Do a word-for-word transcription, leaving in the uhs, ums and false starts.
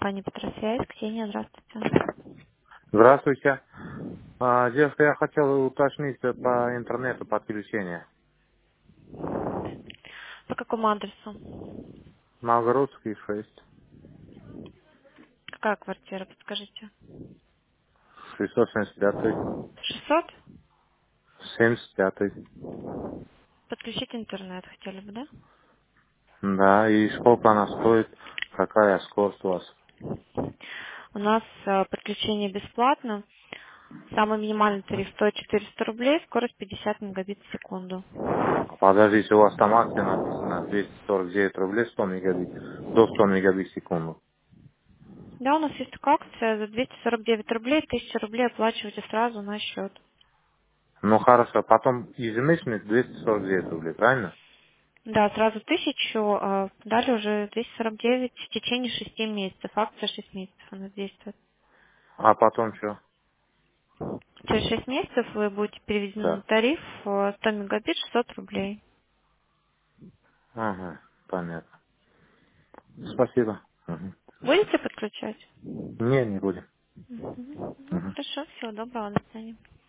компания Петросвязь. Ксения, здравствуйте. Здравствуйте. А, девушка, я хотел уточнить э, по интернету подключение. По какому адресу? Новгородский шесть, Какая квартира, подскажите? шестьсот семьдесят пять, шестьсот? семьдесят пять. Подключить интернет хотели бы, да? Да, и сколько она стоит, какая скорость у вас? У нас э, подключение бесплатно. Самый минимальный тариф стоит четыреста рублей, скорость пятьдесят мегабит в секунду. Подождите, у вас там акция написана двести сорок девять рублей сто мегабит, до сто мегабит в секунду. Да, у нас есть такая акция за двести сорок девять рублей, тысяча рублей оплачиваете сразу на счет. Ну хорошо, потом ежемесячно двести сорок девять рублей, правильно? Да, сразу тысячу, а далее уже двести сорок девять в течение шести месяцев. Акция шесть месяцев она действует. А потом что? Через шесть месяцев вы будете переведены на Да. тариф э, сто мегабит шестьсот рублей. Ага, понятно. Спасибо. Мгм. Будете подключать? Не, не будем. Мгм. Ну, Мгм. хорошо, всего доброго, до свидания.